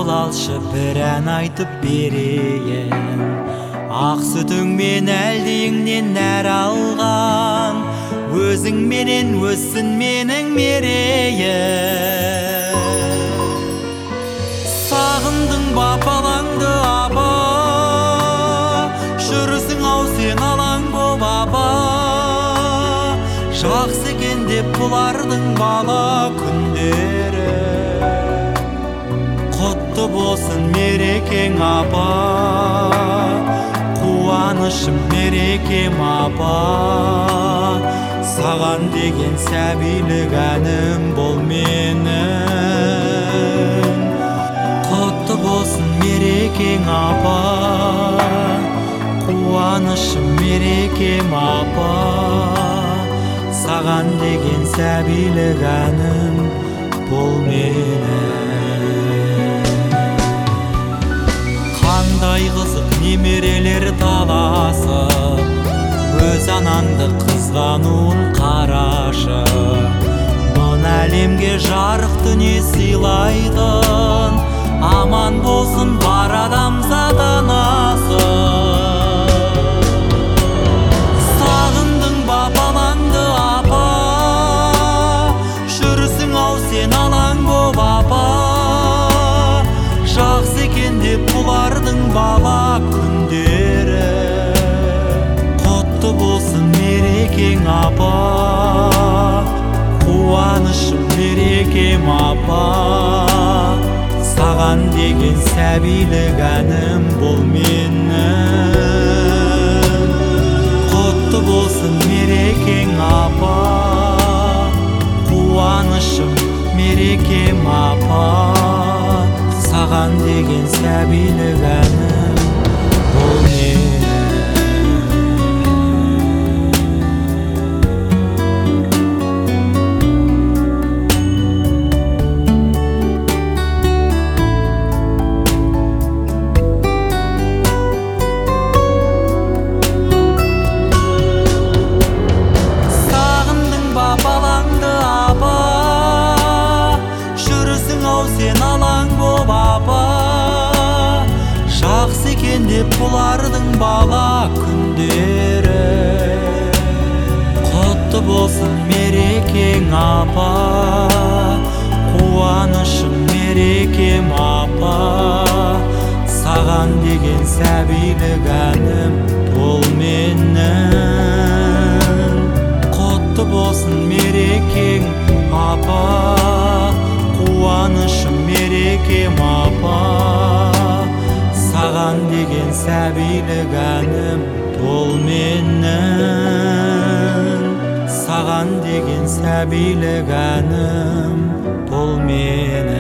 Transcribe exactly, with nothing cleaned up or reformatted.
кабыл алшы, бір ән айтып берейін. Ақ сүтіңмен әлдейіңнен нәр алған, өзің менен өссін менің мерейім. Сағындың ба балаңды аба, жүрісің ау сен алаң боп аба. Жақсы екен деп бұлардың бала күндері, құтты болсын мерекең апа, қуанышым мерекем апа. Саған деген сәбилік әнім бол менің. Құтты болсын мерекең апа, қуанышым мерекем апа. Саған деген сәбилік әнім бол менің. Қандай қызық немерелер таласып, өз анаңды қызғануын қарашы. Мына әлемге жарық дүние сыйлайтын, аман болсын бар адамзат анасы. Сағындың ба балаңды апа, жүрісің ау сен алаң боп апа. Жақсы екен деп бұлардың бала күндері, құтты болсын мерекең апа, қуанышым мерекем апа. Саған деген сәбилік әнім бол менің. Құтты болсын мерекең апа, қуанышым мерекем апа. Саған деген сәбилік әнім бол менің. Сен алаң боп апа, жақсы екен деп бұлардың бала күндері, құтты болсын мерекең апа, қуанышым мерекем апа. Саған деген сәбилік әнім бол менің. Құтты болсын мерекең апа, қуанышым мерекем апа. Саған деген сәбилік әнім бол менің. Саған деген сәбилік әнім бол менің.